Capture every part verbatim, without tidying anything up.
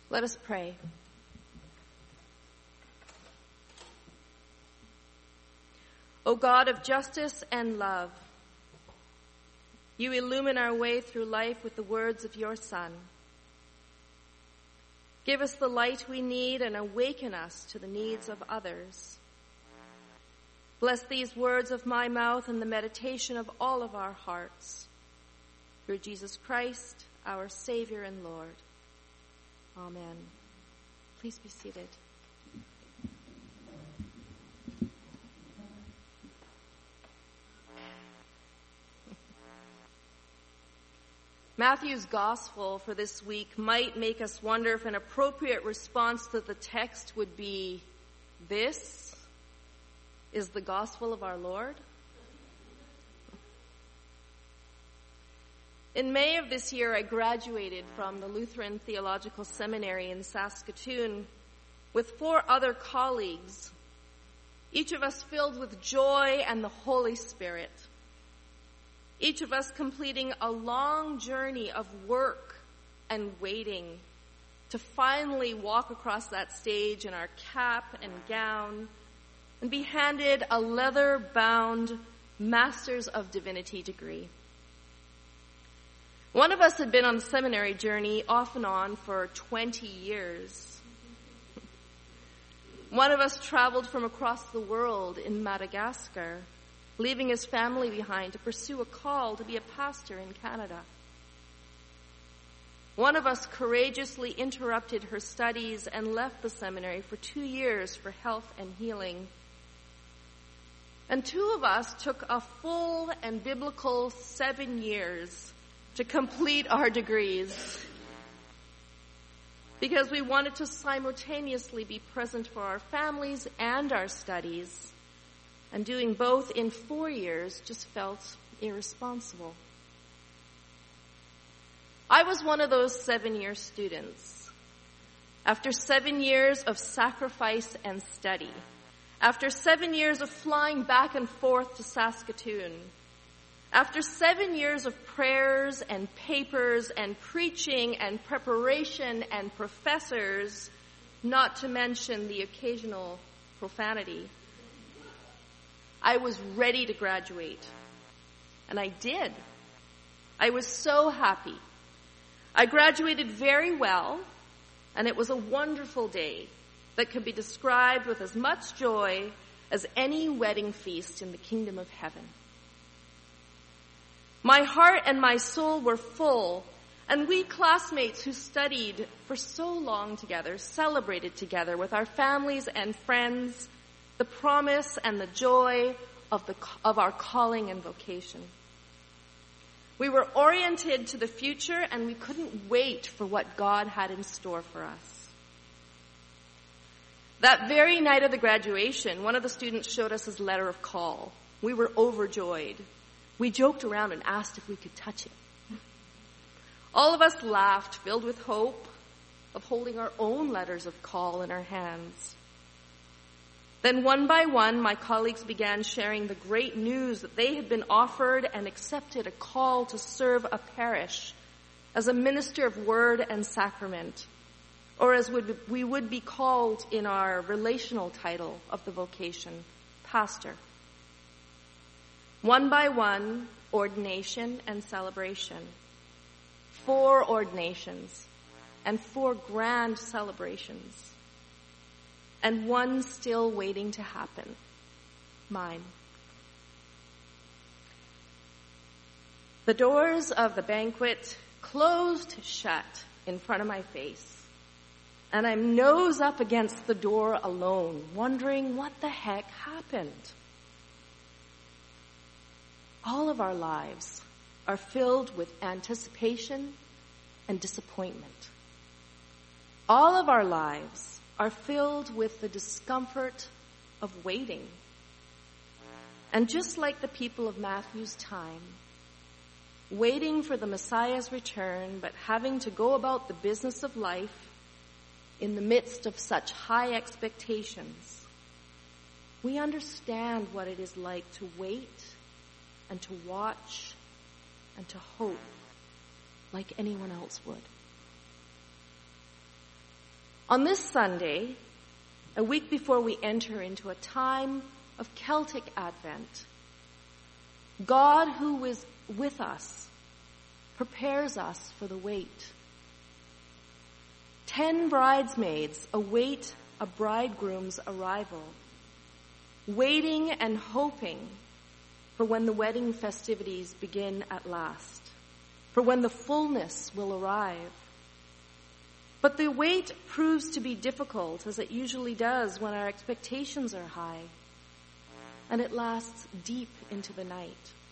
Let us pray. O God of justice and love, you illumine our way through life with the words of your Son. Give us the light we need and awaken us to the needs of others. Bless these words of my mouth and the meditation of all of our hearts. Through Jesus Christ, our Savior and Lord. Amen. Please be seated. Matthew's gospel for this week might make us wonder if an appropriate response to the text would be, "This is the gospel of our Lord." In May of this year, I graduated from the Lutheran Theological Seminary in Saskatoon with four other colleagues, each of us filled with joy and the Holy Spirit. Each of us completing a long journey of work and waiting to finally walk across that stage in our cap and gown and be handed a leather-bound Master's of Divinity degree. One of us had been on the seminary journey off and on for twenty years. One of us traveled from across the world in Madagascar, leaving his family behind to pursue a call to be a pastor in Canada. One of us courageously interrupted her studies and left the seminary for two years for health and healing. And two of us took a full and biblical seven years to complete our degrees because we wanted to simultaneously be present for our families and our studies. And doing both in four years just felt irresponsible. I was one of those seven-year students. After seven years of sacrifice and study, after seven years of flying back and forth to Saskatoon, after seven years of prayers and papers and preaching and preparation and professors, not to mention the occasional profanity, I was ready to graduate. And I did. I was so happy. I graduated very well, and it was a wonderful day that could be described with as much joy as any wedding feast in the kingdom of heaven. My heart and my soul were full, and we classmates who studied for so long together celebrated together with our families and friends the promise and the joy of the of our calling and vocation. We were oriented to the future, and we couldn't wait for what God had in store for us. That very night of the graduation, one of the students showed us his letter of call. We were overjoyed. We joked around and asked if we could touch it. All of us laughed, filled with hope of holding our own letters of call in our hands. Then one by one, my colleagues began sharing the great news that they had been offered and accepted a call to serve a parish as a minister of word and sacrament, or as would, we would be called in our relational title of the vocation, pastor. One by one, ordination and celebration. Four ordinations and four grand celebrations. And one still waiting to happen, mine. The doors of the banquet closed shut in front of my face, and I'm nose up against the door alone, wondering what the heck happened. All of our lives are filled with anticipation and disappointment. All of our lives are filled with the discomfort of waiting. And just like the people of Matthew's time, waiting for the Messiah's return, but having to go about the business of life in the midst of such high expectations, we understand what it is like to wait and to watch and to hope like anyone else would. On this Sunday, a week before we enter into a time of Celtic Advent, God, who is with us, prepares us for the wait. Ten bridesmaids await a bridegroom's arrival, waiting and hoping for when the wedding festivities begin at last, for when the fullness will arrive. But the wait proves to be difficult, as it usually does when our expectations are high, and it lasts deep into the night.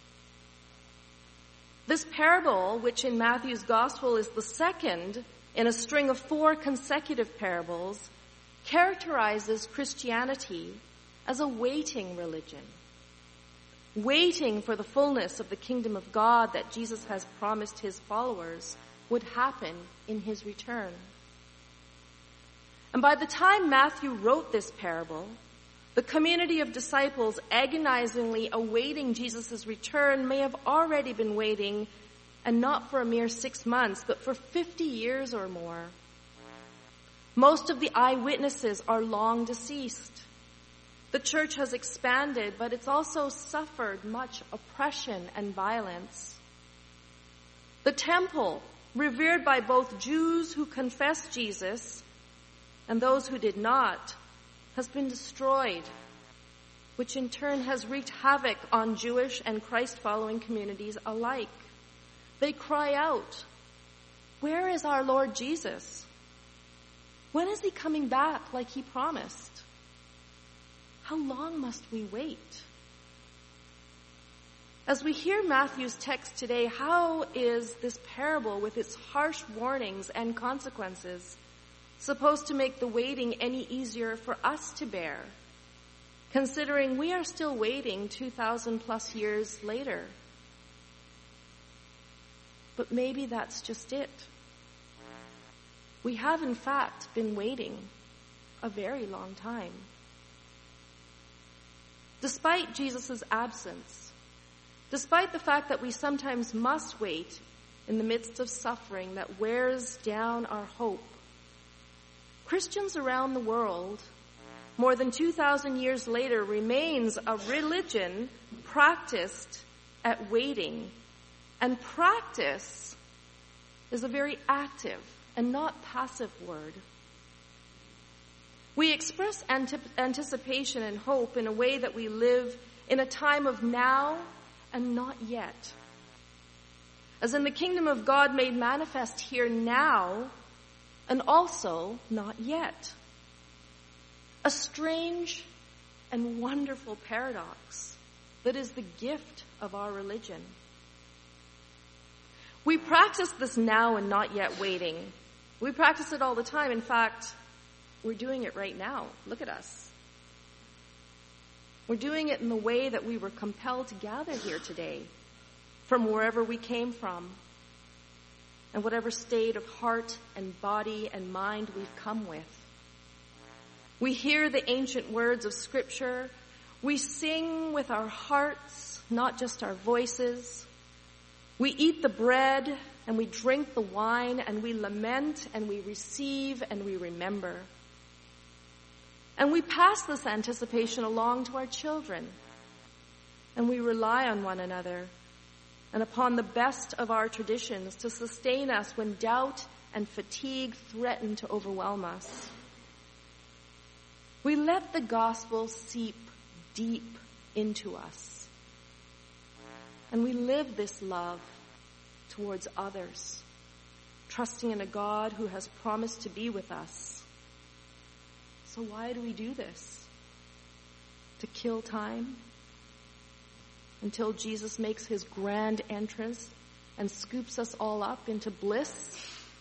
This parable, which in Matthew's Gospel is the second in a string of four consecutive parables, characterizes Christianity as a waiting religion, waiting for the fullness of the kingdom of God that Jesus has promised his followers would happen in his return. And by the time Matthew wrote this parable, the community of disciples agonizingly awaiting Jesus' return may have already been waiting, and not for a mere six months, but for fifty years or more. Most of the eyewitnesses are long deceased. The church has expanded, but it's also suffered much oppression and violence. The temple, revered by both Jews who confessed Jesus and those who did not, has been destroyed, which in turn has wreaked havoc on Jewish and Christ-following communities alike. They cry out, "Where is our Lord Jesus? When is he coming back like he promised? How long must we wait?" As we hear Matthew's text today, how is this parable with its harsh warnings and consequences supposed to make the waiting any easier for us to bear, considering we are still waiting two thousand plus years later? But maybe that's just it. We have in fact been waiting a very long time. Despite Jesus' absence, despite the fact that we sometimes must wait in the midst of suffering that wears down our hope, Christians around the world, more than two thousand years later, remains a religion practiced at waiting. And practice is a very active and not passive word. We express antip- anticipation and hope in a way that we live in a time of now and not yet. As in the kingdom of God made manifest here now, and also not yet. A strange and wonderful paradox that is the gift of our religion. We practice this now and not yet waiting. We practice it all the time. In fact, we're doing it right now. Look at us. We're doing it in the way that we were compelled to gather here today, from wherever we came from, and whatever state of heart and body and mind we've come with. We hear the ancient words of Scripture. We sing with our hearts, not just our voices. We eat the bread and we drink the wine, and we lament and we receive and we remember. And we pass this anticipation along to our children, and we rely on one another and upon the best of our traditions to sustain us when doubt and fatigue threaten to overwhelm us. We let the gospel seep deep into us, and we live this love towards others, trusting in a God who has promised to be with us. So why do we do this? To kill time? Until Jesus makes his grand entrance and scoops us all up into bliss?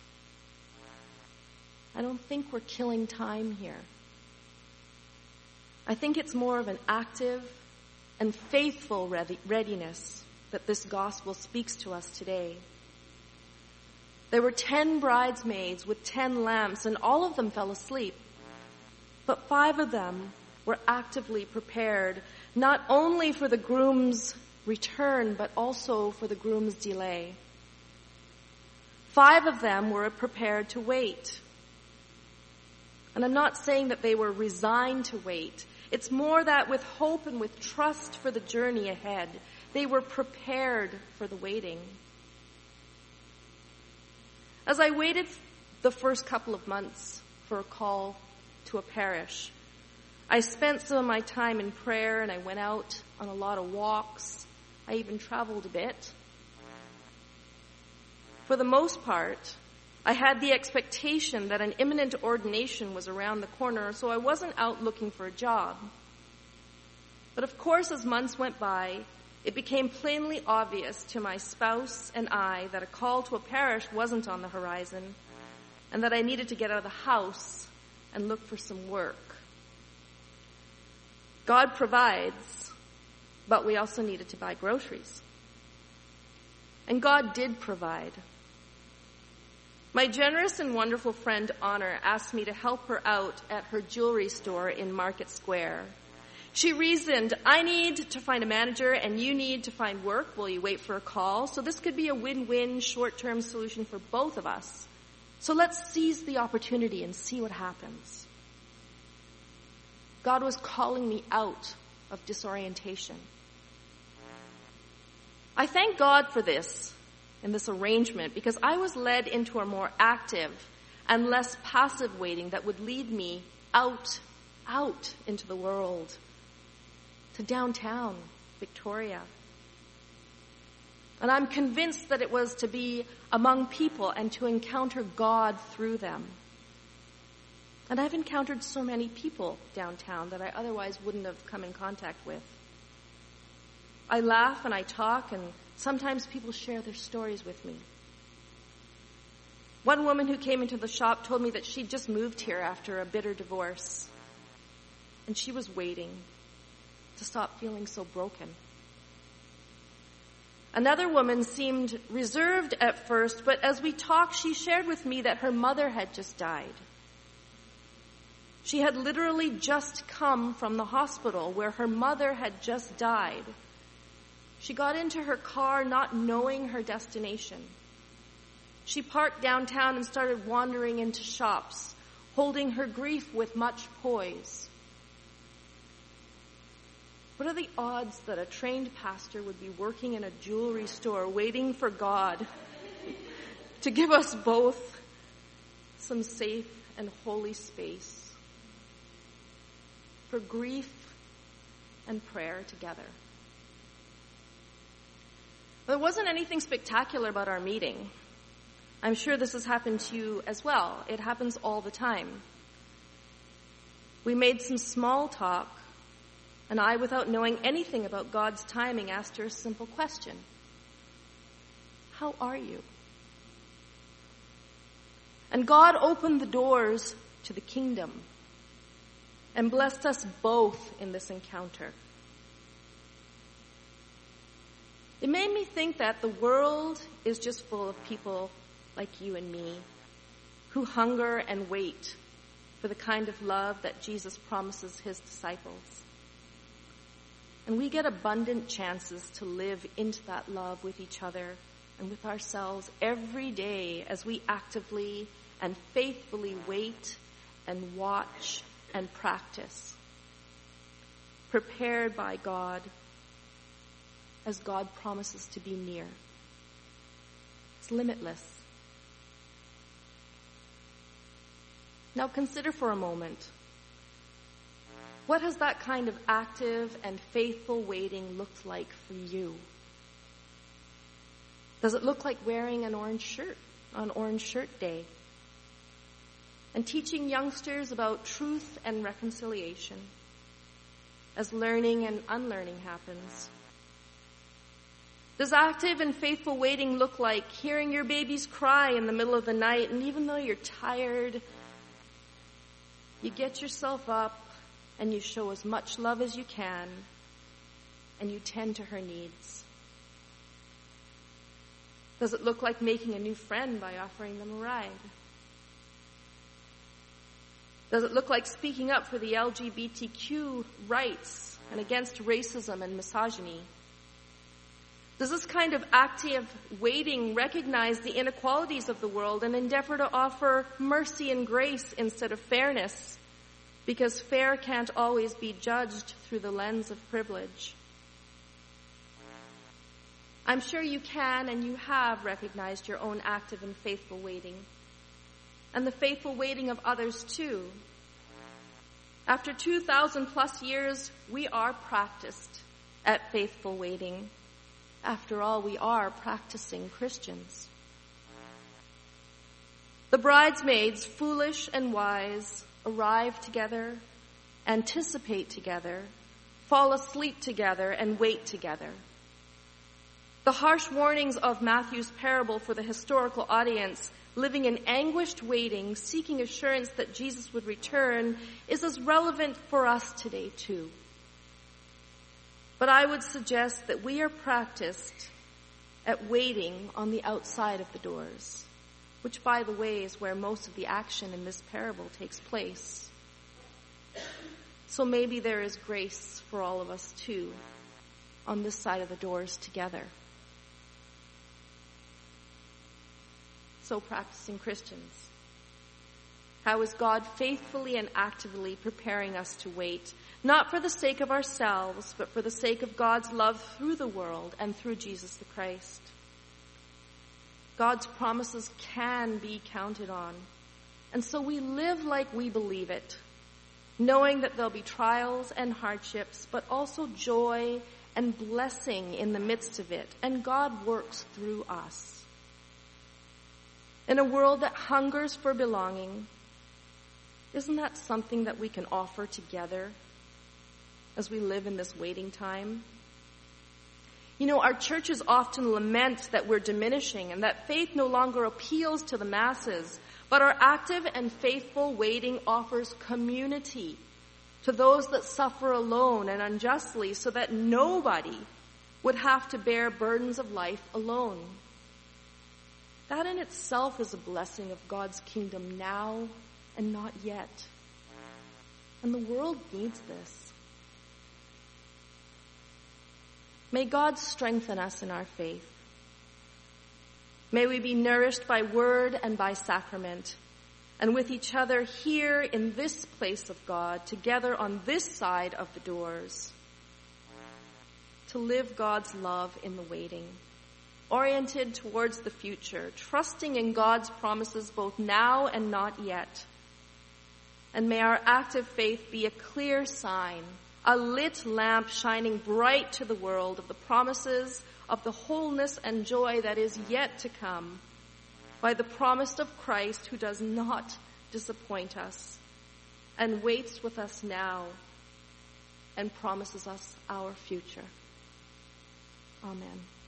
I don't think we're killing time here. I think it's more of an active and faithful readiness that this gospel speaks to us today. There were ten bridesmaids with ten lamps, and all of them fell asleep. But five of them were actively prepared, not only for the groom's return, but also for the groom's delay. Five of them were prepared to wait. And I'm not saying that they were resigned to wait. It's more that with hope and with trust for the journey ahead, they were prepared for the waiting. As I waited the first couple of months for a call to a parish, I spent some of my time in prayer, and I went out on a lot of walks. I even traveled a bit. For the most part, I had the expectation that an imminent ordination was around the corner, so I wasn't out looking for a job. But of course, as months went by, it became plainly obvious to my spouse and I that a call to a parish wasn't on the horizon, and that I needed to get out of the house and look for some work. God provides, but we also needed to buy groceries. And God did provide. My generous and wonderful friend Honor asked me to help her out at her jewelry store in Market Square. She reasoned, I need to find a manager and you need to find work while you wait for a call, so this could be a win-win short-term solution for both of us. So let's seize the opportunity and see what happens. God was calling me out of disorientation. I thank God for this, in this arrangement, because I was led into a more active and less passive waiting that would lead me out, out into the world, to downtown Victoria. And I'm convinced that it was to be among people and to encounter God through them. And I've encountered so many people downtown that I otherwise wouldn't have come in contact with. I laugh and I talk, and sometimes people share their stories with me. One woman who came into the shop told me that she'd just moved here after a bitter divorce, and she was waiting to stop feeling so broken. Another woman seemed reserved at first, but as we talked, she shared with me that her mother had just died. She had literally just come from the hospital where her mother had just died. She got into her car not knowing her destination. She parked downtown and started wandering into shops, holding her grief with much poise. What are the odds that a trained pastor would be working in a jewelry store waiting for God to give us both some safe and holy space for grief and prayer together? There wasn't anything spectacular about our meeting. I'm sure this has happened to you as well. It happens all the time. We made some small talk, and I, without knowing anything about God's timing, asked her a simple question. How are you? And God opened the doors to the kingdom and blessed us both in this encounter. It made me think that the world is just full of people like you and me who hunger and wait for the kind of love that Jesus promises his disciples. And we get abundant chances to live into that love with each other and with ourselves every day as we actively and faithfully wait and watch and practice, prepared by God as God promises to be near. It's limitless. Now consider for a moment, what has that kind of active and faithful waiting looked like for you? Does it look like wearing an orange shirt on Orange Shirt Day and teaching youngsters about truth and reconciliation as learning and unlearning happens? Does active and faithful waiting look like hearing your babies cry in the middle of the night, and even though you're tired, you get yourself up and you show as much love as you can and you tend to her needs? Does it look like making a new friend by offering them a ride? Does it look like speaking up for the L G B T Q rights and against racism and misogyny? Does this kind of active waiting recognize the inequalities of the world and endeavor to offer mercy and grace instead of fairness? Because fair can't always be judged through the lens of privilege. I'm sure you can and you have recognized your own active and faithful waiting, and the faithful waiting of others too. After two thousand plus years, we are practiced at faithful waiting. After all, we are practicing Christians. The bridesmaids, foolish and wise, arrive together, anticipate together, fall asleep together, and wait together. The harsh warnings of Matthew's parable for the historical audience, living in anguished waiting, seeking assurance that Jesus would return, is as relevant for us today too. But I would suggest that we are practiced at waiting on the outside of the doors, which, by the way, is where most of the action in this parable takes place. So maybe there is grace for all of us too, on this side of the doors together. So, practicing Christians, how is God faithfully and actively preparing us to wait, not for the sake of ourselves, but for the sake of God's love through the world and through Jesus the Christ? God's promises can be counted on, and so we live like we believe it, knowing that there'll be trials and hardships, but also joy and blessing in the midst of it, and God works through us. In a world that hungers for belonging, isn't that something that we can offer together as we live in this waiting time? You know, our churches often lament that we're diminishing and that faith no longer appeals to the masses, but our active and faithful waiting offers community to those that suffer alone and unjustly, so that nobody would have to bear burdens of life alone. That in itself is a blessing of God's kingdom now and not yet. And the world needs this. May God strengthen us in our faith. May we be nourished by word and by sacrament, and with each other here in this place of God, together on this side of the doors, to live God's love in the waiting, oriented towards the future, trusting in God's promises both now and not yet. And may our active faith be a clear sign, a lit lamp shining bright to the world of the promises of the wholeness and joy that is yet to come, by the promise of Christ, who does not disappoint us and waits with us now and promises us our future. Amen.